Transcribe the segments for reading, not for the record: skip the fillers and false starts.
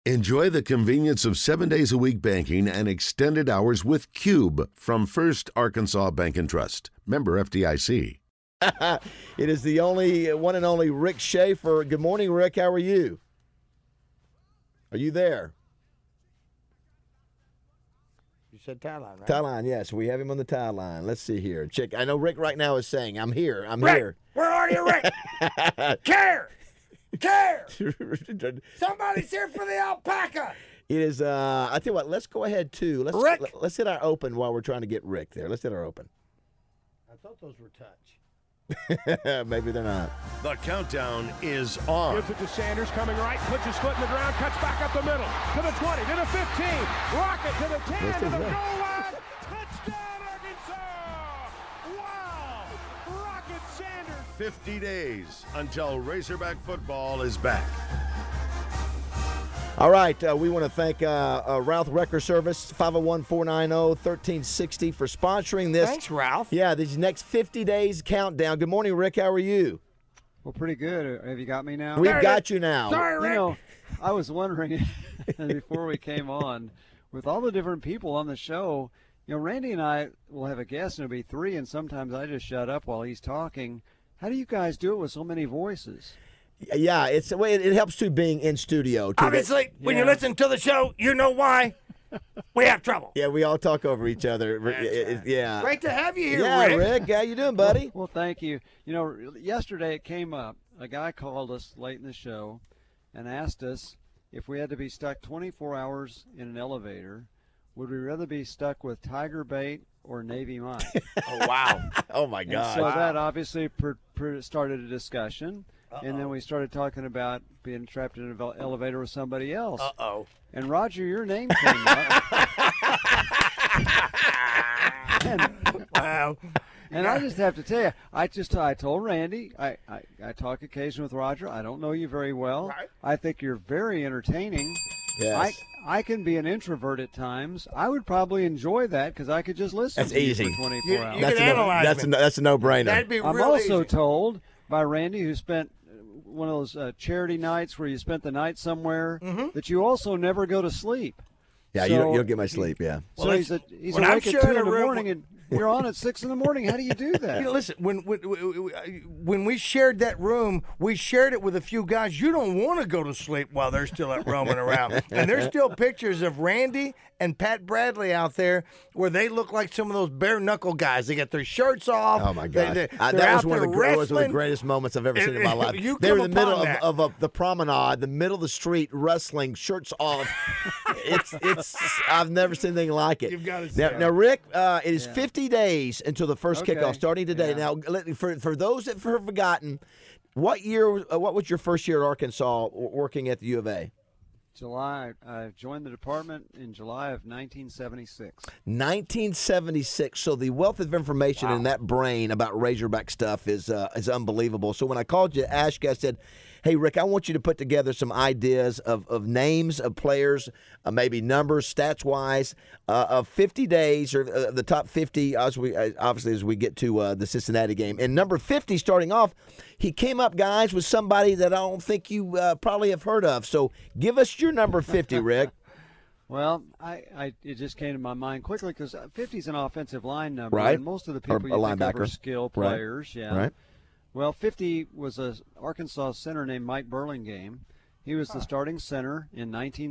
Enjoy the convenience of 7 days a week banking and extended hours with Cube from First Arkansas Bank and Trust. Member FDIC. It is the one and only Rick Schaefer. Good morning, Rick. How are you? Are you there? You said tie line, right? Tie line, yes. We have him on the tie line. Let's see here. Check. I know Rick right now is saying, I'm here. I'm Rick, here. Where are you, Rick? Care! Somebody's here for the alpaca! It is, I tell you what, let's go ahead, too. Let's hit our open while we're trying to get Rick there. Let's hit our open. I thought those were touch. Maybe they're not. The countdown is on. Gives it to Sanders, coming right, puts his foot in the ground, cuts back up the middle, to the 20, to the 15, rocket to the 10, to the goal line, touchdown Arkansas! Wow! Rocket Sanders! 50 days until Razorback football is back. All right, we want to thank Ralph Wrecker Service, 501-490-1360 for sponsoring this. Thanks, Ralph. Yeah, these next 50 days countdown. Good morning, Rick. How are you? Well, pretty good. Have you got me now? We've got you now. Sorry, Rick. You know, I was wondering before we came on, with all the different people on the show, you know, Randy and I will have a guest, and it'll be three, and sometimes I just shut up while he's talking. How do you guys do it with so many voices? Yeah, it's the way it helps too being in studio. Too. Obviously, when you listen to the show, you know why. We have trouble. Yeah, we all talk over each other. Yeah. Great to have you here, Yeah, Rick. Rick. How you doing, buddy? Well, thank you. You know, yesterday it came up. A guy called us late in the show and asked us if we had to be stuck 24 hours in an elevator, would we rather be stuck with Tiger Bait or Navy Mike? Oh, wow. Oh, my And God. so that obviously started a discussion. And then we started talking about being trapped in an elevator with somebody else. Uh-oh. And, Roger, your name came up. Wow. And I just have to tell you, I told Randy, I talk occasionally with Roger. I don't know you very well. Right. I think you're very entertaining. Yes. I can be an introvert at times. I would probably enjoy that because I could just listen That's to easy. you for 24 You hours. can analyze that's a no-brainer. That'd be I'm really also easy. told by Randy, who spent one of those charity nights where you spent the night somewhere, that you also never go to sleep. Yeah, So- you don't get much sleep, yeah. So Well, he's when I'm awake at 2 sharing in a the room- morning and you're on at 6 in the morning. How do you do that? You know, listen, when we shared that room, we shared it with a few guys. You don't want to go to sleep while they're still out roaming around. And there's still pictures of Randy and Pat Bradley out there where they look like some of those bare knuckle guys. They got their shirts off. Oh, my God. They're That out was one of there the wrestling. greatest moments I've ever seen in my life. You They were in come the middle upon that. of the promenade, the middle of the street, wrestling, shirts off. it's I've never seen anything like it. You've gotta see now, it. now, Rick, it is 50 days until the first Okay. kickoff, starting today. Yeah. Now, for those that have forgotten, what was your first year at Arkansas working at the U of A? July. I joined the department in July of 1976. 1976. So the wealth of information in that brain about Razorback stuff is unbelievable. So when I called you, asked you, I said, hey, Rick, I want you to put together some ideas of names of players, maybe numbers, stats-wise, of 50 days or the top 50, obviously, as we get to the Cincinnati game. And number 50, starting off, he came up, guys, with somebody that I don't think you probably have heard of. So give us your number 50, Rick. Well, it just came to my mind quickly because 50 is an offensive line number, Right. and most of the Or people a you think of linebacker. are skill Right. players. Yeah. Right. Well, 50 was a Arkansas center named Mike Burlingame. He was the starting center in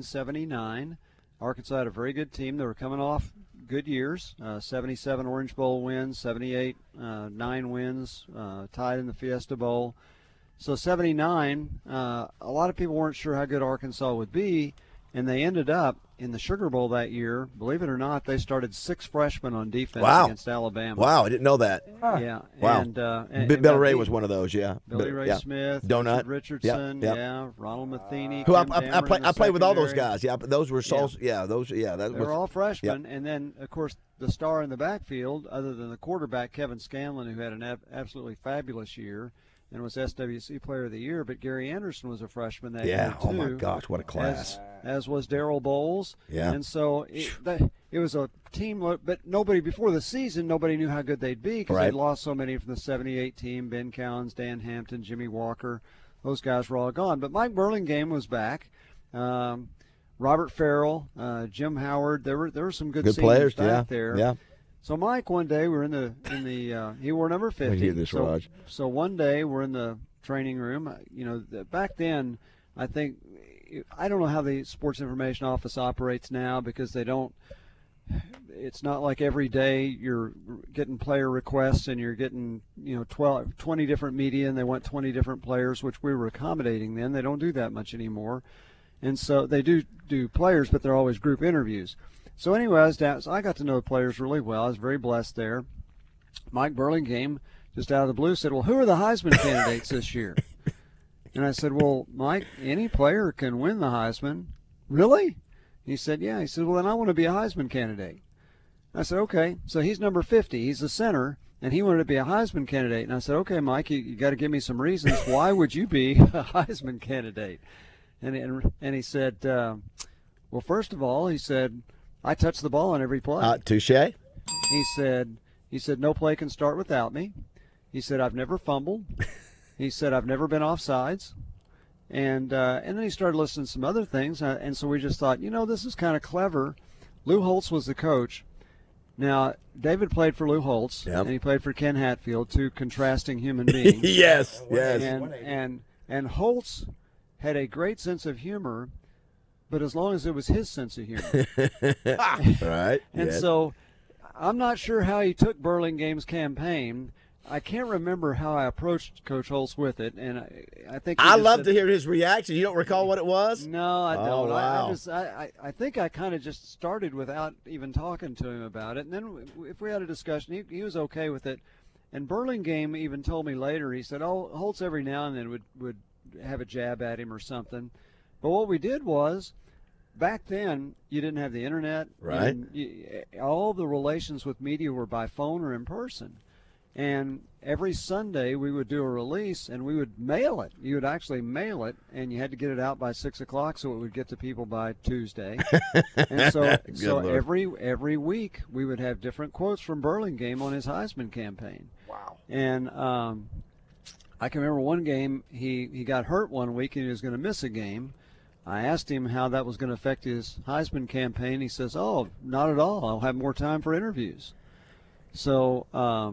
1979. Arkansas had a very good team. They were coming off good years, 77 Orange Bowl wins, 78 9 wins, tied in the Fiesta Bowl. So 79, a lot of people weren't sure how good Arkansas would be, and they ended up in the Sugar Bowl that year. Believe it or not, they started 6 freshmen on defense against Alabama. Wow, I didn't know that. Yeah. Wow. And Bill Ray got was one of those, yeah. Billy Ray Yeah. Smith, Donut. Richard Yep, Richardson, yep. yeah, Ronald Matheny. Who Kim Dameron in the I played with all those secondary. guys. Yeah, but those were Sauls. Yeah, that They was were all freshmen, and then of course the star in the backfield, other than the quarterback Kevin Scanlon, who had an absolutely fabulous year and was SWC Player of the Year. But Gary Anderson was a freshman that year too. Oh my gosh, what a class! As was Darrell Bowles. Yeah. And so it was a team, but nobody before the season, nobody knew how good they'd be because Right. they'd lost so many from the '78 team: Ben Cowens, Dan Hampton, Jimmy Walker. Those guys were all gone. But Mike Burlingame was back. Robert Farrell, Jim Howard. There were some good players back there. Yeah. So Mike, one day we're in the he wore number 50. hear this, Raj. So one day we're in the training room. Back then, I don't know how the Sports Information Office operates now, because they don't. It's not like every day you're getting player requests and you're getting 20 different media and they want 20 different players, which we were accommodating then. They don't do that much anymore, and so they do players, but they're always group interviews. So anyway, I was down. So I got to know the players really well. I was very blessed there. Mike Burlingame, just out of the blue, said, "Well, who are the Heisman candidates this year?" And I said, "Well, Mike, any player can win the Heisman." "Really?" He said, "Yeah." He said, "Well, then I want to be a Heisman candidate." I said, "Okay." So he's number 50. He's the center, and he wanted to be a Heisman candidate. And I said, "Okay, Mike, you got to give me some reasons. Why would you be a Heisman candidate?" And he said, "Well, first of all," he said, "I touch the ball on every play." Touche. He said, "No play can start without me." He said, "I've never fumbled." He said, "I've never been offsides." And then he started listing some other things, and so we just thought, this is kind of clever. Lou Holtz was the coach. Now, David played for Lou Holtz, Yep. and he played for Ken Hatfield, two contrasting human beings. Yes. And Holtz had a great sense of humor, but as long as it was his sense of humor. Right. And so I'm not sure how he took Burlingame's campaign. I can't remember how I approached Coach Holtz with it, and I think I love to hear his reaction. You don't recall what it was? No, I don't. Oh, wow. I think I kind of just started without even talking to him about it, and then if we had a discussion, he was okay with it. And Burlingame even told me later, he said, "Oh, Holtz every now and then would have a jab at him or something." But what we did was, back then, you didn't have the internet. Right. All the relations with media were by phone or in person. And every Sunday we would do a release, and we would mail it. You would actually mail it, and you had to get it out by 6 o'clock so it would get to people by Tuesday. And so every week we would have different quotes from Burlingame on his Heisman campaign. Wow. And I can remember one game, he got hurt one week and he was going to miss a game. I asked him how that was going to affect his Heisman campaign. He says, "Oh, not at all. I'll have more time for interviews." So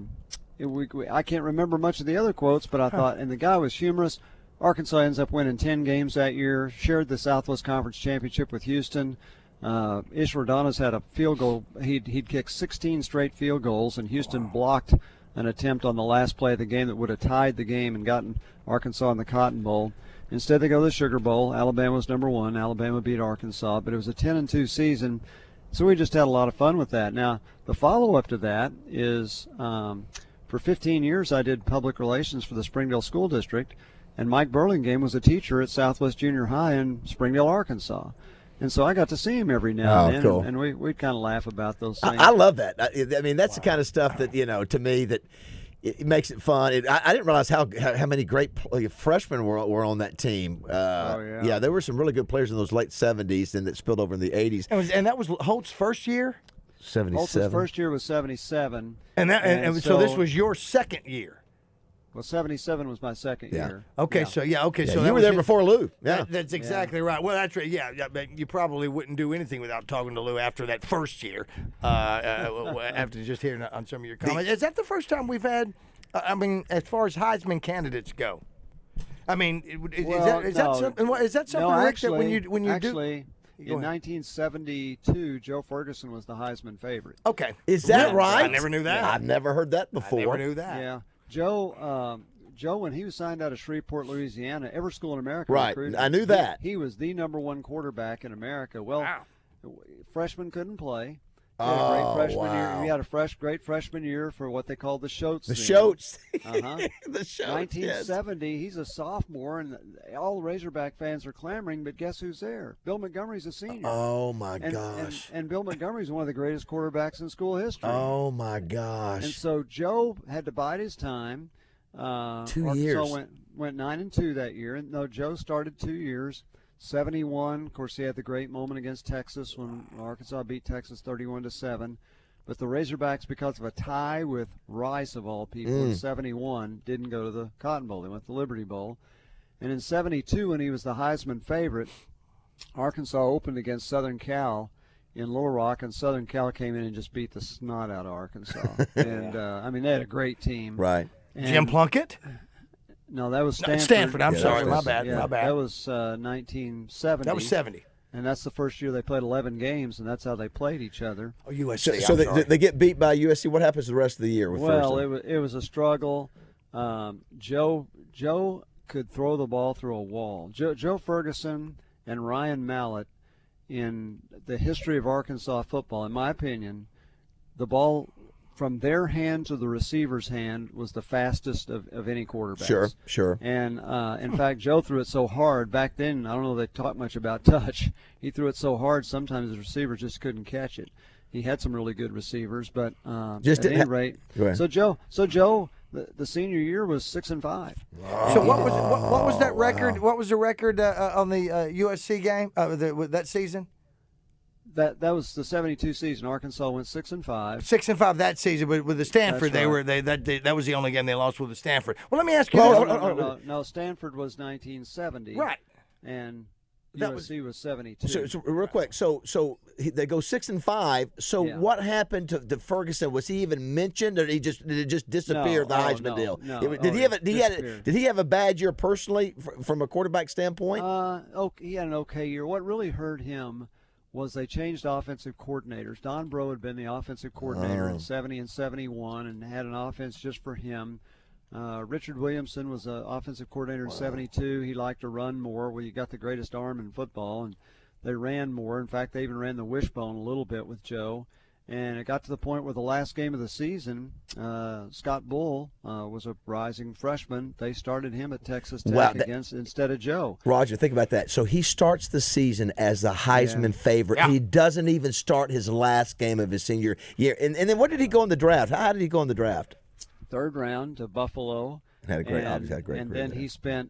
I can't remember much of the other quotes, but I thought, and the guy was humorous. Arkansas ends up winning 10 games that year, shared the Southwest Conference Championship with Houston. Ish Rodana's had a field goal. He'd kicked 16 straight field goals, and Houston blocked an attempt on the last play of the game that would have tied the game and gotten Arkansas in the Cotton Bowl. Instead, they go to the Sugar Bowl. Alabama was number 1. Alabama beat Arkansas, but it was a 10-2 season. So we just had a lot of fun with that. Now, the follow-up to that is for 15 years I did public relations for the Springdale School District, and Mike Burlingame was a teacher at Southwest Junior High in Springdale, Arkansas. And so I got to see him every now and then, cool. and we'd kind of laugh about those things. I love that. I mean, that's the kind of stuff that, to me, that it makes it fun. I didn't realize how many great freshmen were on that team. Yeah, there were some really good players in those late 70s and that spilled over in the 80s. And that was Holtz's first year? 77. Holtz's first year was 77. And so this was your second year? Well, 77 was my second year. Okay, so so you were there before Lou. Yeah, that's exactly right. Well, that's right. Yeah, but you probably wouldn't do anything without talking to Lou after that first year. After just hearing on some of your comments, is that the first time we've had? As far as Heisman candidates go, is that something, Rick? Actually, that when you actually, in 1972, Joe Ferguson was the Heisman favorite. Okay, is that right? I never knew that. I've never heard that before. I never knew that. Yeah. Joe, when he was signed out of Shreveport, Louisiana, every school in America right. recruited him. I knew that. He was the number 1 quarterback in America. Well, freshmen couldn't play. He had a great freshman wow. year. He had a great freshman year for what they called the Shoats. The Shoats. Uh-huh. The Shoats, 1970, yes. He's a sophomore, and all the Razorback fans are clamoring, but guess who's there? Bill Montgomery's a senior. Oh, my gosh. And Bill Montgomery's one of the greatest quarterbacks in school history. Oh, my gosh. And so Joe had to bide his time. 2 Arkansas years. went 9-2 that year. And no, Joe started 2 years. 71, of course, he had the great moment against Texas when Arkansas beat Texas 31-7. But the Razorbacks, because of a tie with Rice, of all people, in 71, didn't go to the Cotton Bowl. They went to the Liberty Bowl. And in 72, when he was the Heisman favorite, Arkansas opened against Southern Cal in Little Rock, and Southern Cal came in and just beat the snot out of Arkansas. And I mean, they had a great team. Right. And Jim Plunkett? No, that was Stanford. Stanford. I'm Yeah, sorry. that was- My bad. Yeah, My bad. that was 1970. That was 70. And that's the first year they played 11 games, and that's how they played each other. Oh, USC. So I'm sorry. they get beat by USC. What happens the rest of the year with Well, Ferguson? it was a struggle. Joe could throw the ball through a wall. Joe Ferguson and Ryan Mallett, in the history of Arkansas football, in my opinion, the ball from their hand to the receiver's hand was the fastest of any quarterbacks. Sure. And in fact, Joe threw it so hard back then. I don't know if they talk much about touch. He threw it so hard sometimes the receivers just couldn't catch it. He had some really good receivers, but Just at any rate, Go ahead. so Joe, the senior year was 6-5. So what was that record? What was the record on the USC game that season? That was the 72 season. Arkansas went 6-5. 6-5 that season, but with the Stanford, That's right. that was the only game they lost with the Stanford. Well, let me ask you. Well, this. No, Stanford was 1970. Right. And That USC was 72. So real quick, so they go 6-5. So Yeah. what happened to Ferguson? Was he even mentioned, or did it just disappear? No, the Heisman deal. no. Did he have a, Disappeared. did he have a bad year personally from a quarterback standpoint? He had an okay year. What really hurt him was they changed offensive coordinators. Don Bro had been the offensive coordinator in 70 and 71 and had an offense just for him. Richard Williamson was an offensive coordinator in 72. He liked to run more. Well, you got the greatest arm in football, and they ran more. In fact, they even ran the wishbone a little bit with Joe. And it got to the point where the last game of the season, Scott Bull was a rising freshman. They started him at Texas Tech instead of Joe. Roger, think about that. So he starts the season as the Heisman favorite. Yeah. He doesn't even start his last game of his senior year. And then what did he go in the draft? How did he go in the draft? Third round to Buffalo. Had a great, obviously had a great and career then there. he spent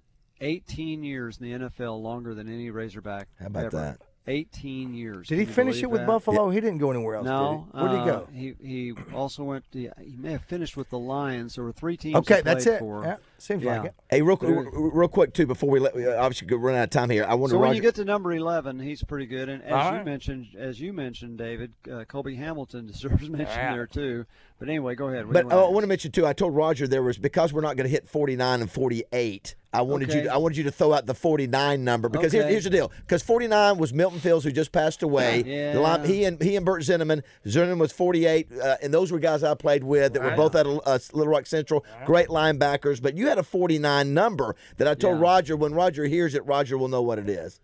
18 years in the NFL, longer than any Razorback How about ever. that? 18 years. Did Can he you finish it believe with that? Buffalo? He didn't go anywhere else. No. Did he? Where did he go? He also went. He may have finished with the Lions. There were 3 teams. Okay, he that's played it. For. Yeah, seems like it. Hey, real quick too, before we obviously run out of time here. I wonder. So when Roger, you get to number 11, he's pretty good. And All as right. you mentioned, David, Colby Hamilton deserves mention there too. But anyway, go ahead. What but do you I wanna want to mention too. I told Roger there was, because we're not going to hit 49 and 48. I wanted Okay. you to throw out the 49 number, because Okay. here's the deal. Because 49 was Milton Fields, who just passed away. Yeah. He and Bert Zinneman. Zinneman was 48, and those were guys I played with that were both at Little Rock Central. Great linebackers. But you had a 49 number that I told Yeah. Roger. When Roger hears it, Roger will know what it is.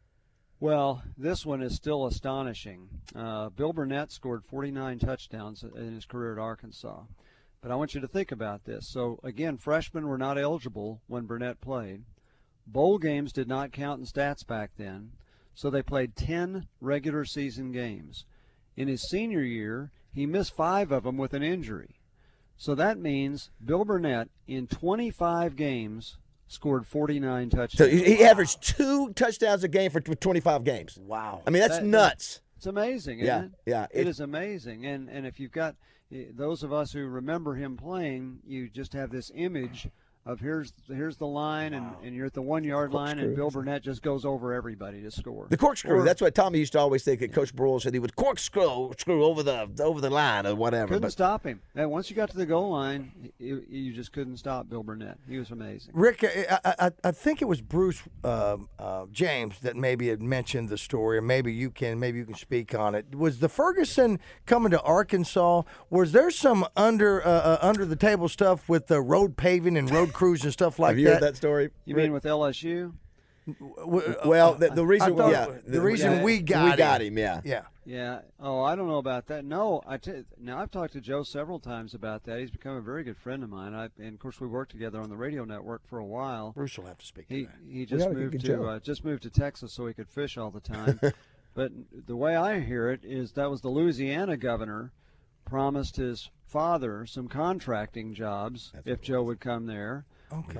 Well, this one is still astonishing. Bill Burnett scored 49 touchdowns in his career at Arkansas. But I want you to think about this. So, again, freshmen were not eligible when Burnett played. Bowl games did not count in stats back then, so they played 10 regular season games. In his senior year, he missed 5 of them with an injury. So that means Bill Burnett, in 25 games, scored 49 touchdowns. So he averaged 2 touchdowns a game for 25 games. Wow. I mean, that's nuts. It's amazing, isn't Yeah, it? yeah. It is amazing. And if you've got those of us who remember him playing, you just have this image of here's the line, and you're at the 1 yard line, and Bill Burnett just goes over everybody to score. The corkscrew. Or- That's what Tommy used to always think. That Coach Broyle said he would corkscrew over the line or whatever. Couldn't But stop him. And once you got to the goal line, you just couldn't stop Bill Burnett. He was amazing. Rick, I think it was Bruce James that maybe had mentioned the story, or maybe you can speak on it. Was the Ferguson coming to Arkansas? Was there some under the table stuff with the road paving and road crews and stuff like have you that? heard that story? You mean with LSU? Well, the reason, I thought yeah, the reason we got him, yeah. Yeah. Yeah. Oh, I don't know about that. No, now I've talked to Joe several times about that. He's become a very good friend of mine. And of course, we worked together on the radio network for a while. Bruce will have to speak to He that. he just moved to Texas so he could fish all the time. But the way I hear it is that was the Louisiana governor promised his father some contracting jobs if Joe would come there. Okay.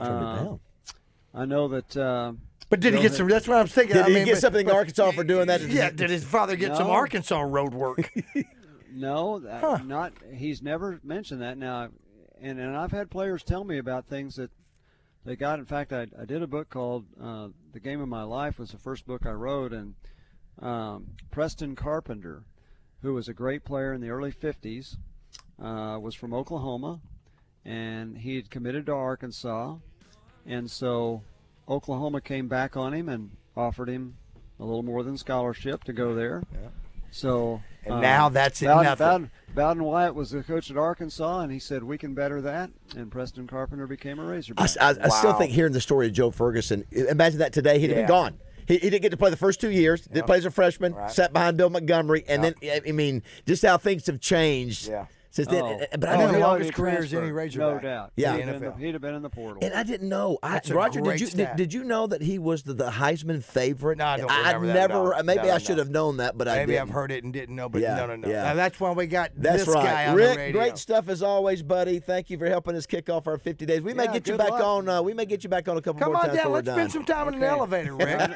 I know that. But did he get some? That's what I was thinking. Did he get something in Arkansas for doing that? Yeah. Did his father get some No. Arkansas road work? No, not. He's never mentioned that. Now, and I've had players tell me about things that they got. In fact, I did a book called "The Game of My Life." Was the first book I wrote, and Preston Carpenter, who was a great player in the early '50s, was from Oklahoma, and he had committed to Arkansas, and so Oklahoma came back on him and offered him a little more than scholarship to go there. Yeah. So and now that's nothing. Bowden Wyatt was the coach at Arkansas, and he said, we can better that, and Preston Carpenter became a Razorback. I still think hearing the story of Joe Ferguson, imagine that today, he'd have been gone. He didn't get to play the first 2 years, didn't play as a freshman, sat behind Bill Montgomery, and then, I mean, just how things have changed. Yeah. Since then, but I I know the didn't know. longest career is any Razorback. No doubt. Yeah. He'd have been in the portal. And I didn't know. That's a Roger, great did stat. you know that he was the Heisman favorite? No, I don't remember that at all. Maybe No, I should have known that, but I didn't. Maybe I've heard it and didn't know, but no. Yeah. Now, that's why we got That's this right. guy on Rick, the radio. great stuff as always, buddy. Thank you for helping us kick off our 50 days. We may get you good back luck. on. We may get you back on a couple Come more on times down. before we're Let's done. spend some time in an elevator, Rick.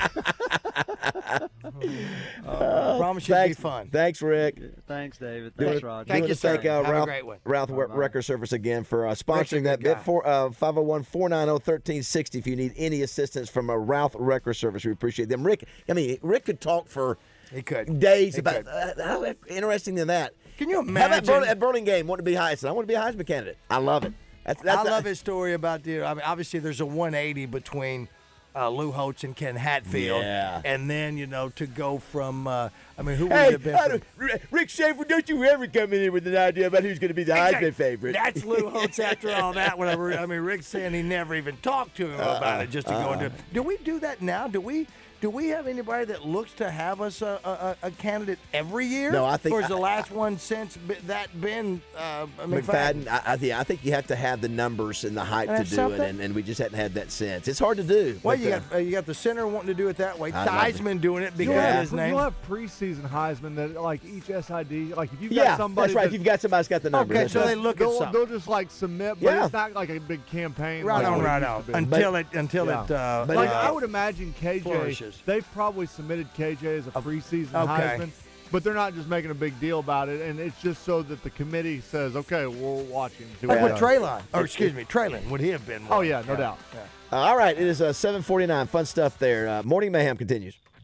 Promise you it'll be fun. Thanks, Rick. Thanks, David. Do Thanks, it- Roger. Thank do you, it to thank sir. Have a Ralph, great one. Ralph Record Service again for sponsoring that Rick's a bit. good guy. 501-490-1360 if you need any assistance from a Ralph Record Service. We appreciate them. Rick could talk for He could. days He about could. how interesting than that. Can you How about imagine? at Burlingame wanting to be Heisman? I want to be a Heisman candidate. I love it. I love his story about I mean, obviously there's a 180 between Lou Holtz and Ken Hatfield. Yeah. And then, to go from, who would it have been? Rick Schaefer, don't you ever come in here with an idea about who's going to be the Heisman favorite. That's Lou Holtz after all that. Whatever. Rick's saying he never even talked to him about it just to go into it. Do we do that now? Do we have anybody that looks to have us a candidate every year? No, I think- Or is the last one since that been McFadden, I think you have to have the numbers and the hype to That's do something. it, and we just hadn't had that since. It's hard to do. Well, but, you got the center wanting to do it that way. I love it. Theismann doing it because You'll of have, his name. you'll have preseason Heisman that like each SID, like if you've got somebody that's right. If you've got somebody that's got the numbers. Okay, that's so right. they look at they'll, something. they'll just like submit, but Yeah. it's not like a big campaign. Right like on, what it right used on. to be. Until Yeah. it. But Like uh, I would imagine KJ, flourishes. they've probably submitted KJ as a preseason okay. Heisman, but they're not just making a big deal about it, and it's just so that the committee says, okay, we'll watch him. See Like what with he does. Traylon, would he have been one? Oh yeah, no doubt. all right, it is 7:49. Fun stuff there. Morning Mayhem continues.